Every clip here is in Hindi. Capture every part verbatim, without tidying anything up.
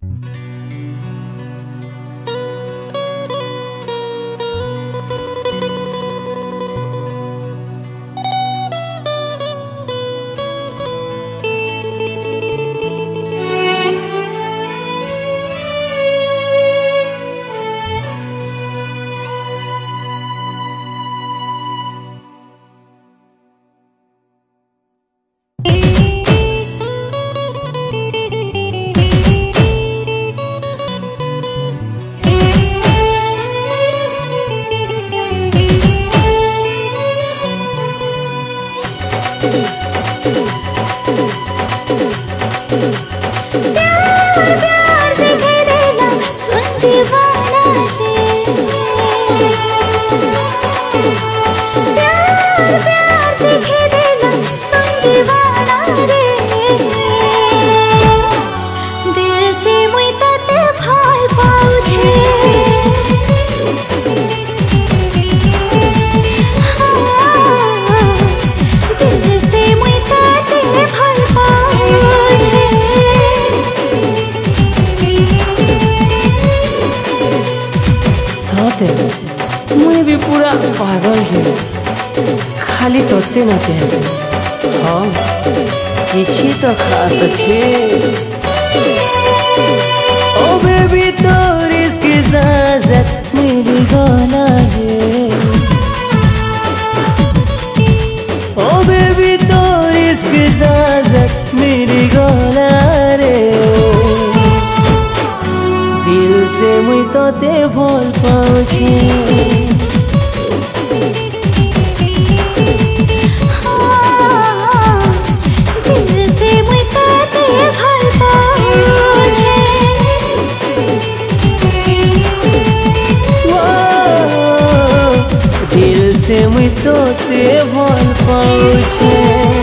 मुझे भी पूरा पागल है खाली तोते न चाहे हाँ किसी तो खास अच्छे ओ बेबी तोर इसकी इजाजत मेरी गला है ओ बेबी तोर इसकी इजाजत मेरी गला रे दिल से मुई तोते भल पाउछे दिल से मुई तोते भल पाउछे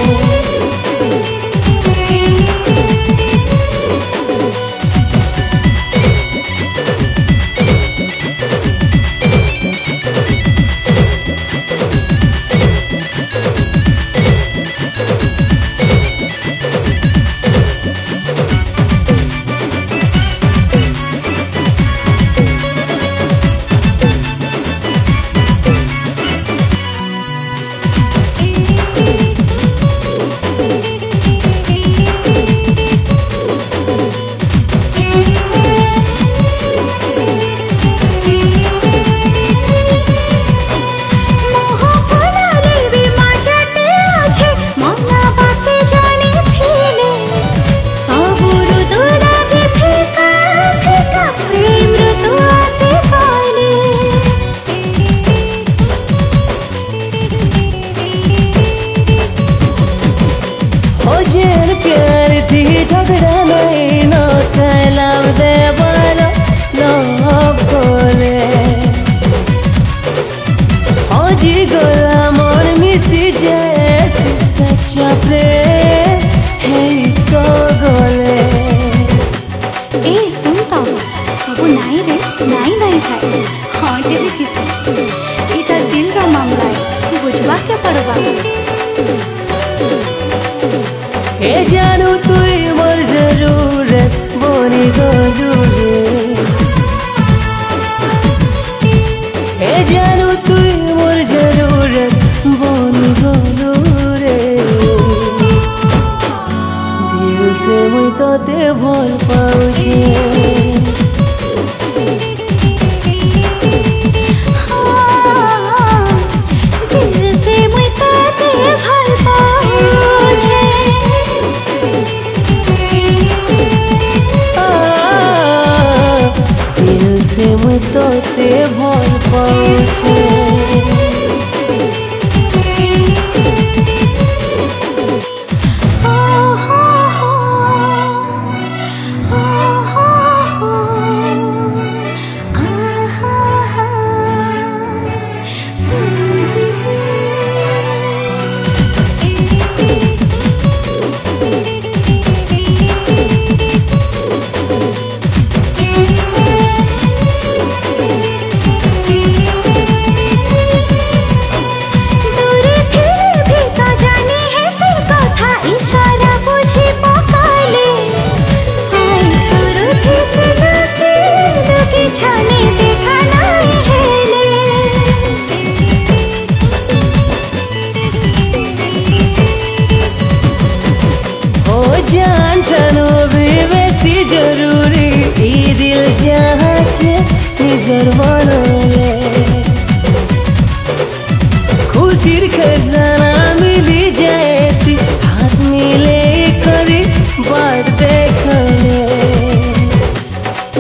प्यार थी झगड़ा नहीं न कैलाव दे बोलो न बोले हाँ जी गोला मोर मिसी जैसे सच्चा प्रेम है तो गोले ए सुनता सब नाई रे नाई नाई खाए हाँ टेबी किसी इधर दिल का मामला है बुझवा क्या पड़वा ए जानू तुई मोर जरूरत बोनी गोलू रे ए जानू तुई मोर जरूरत बोनी गोलू रे दिल से मुई तोते भल पाउछे से मुई तोते भल पाउछे Oh, oh, oh, oh, oh.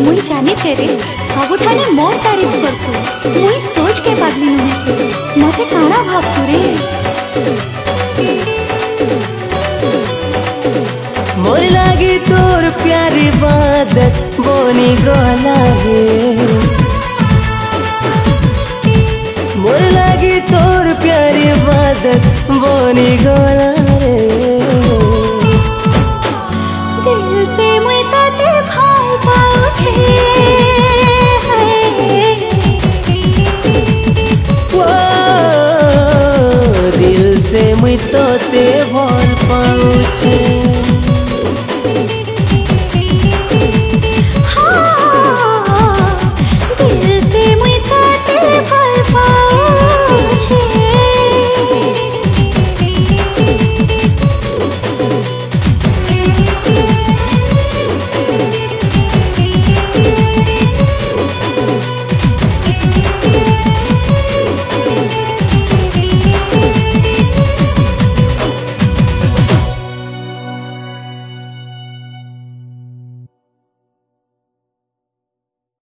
मुई जानी छे रे सबुठाने मोर तारीफ करसु मुई सोच के पागली नुहे से मते काना भाबसु रे मोर लागी तोर प्यारी बादत बोनी गला रे मोर लागी तोर प्यारी बादत बोनी गला रे दिल से मुई ताते भाल पाऊ छे दिल से मुई तोते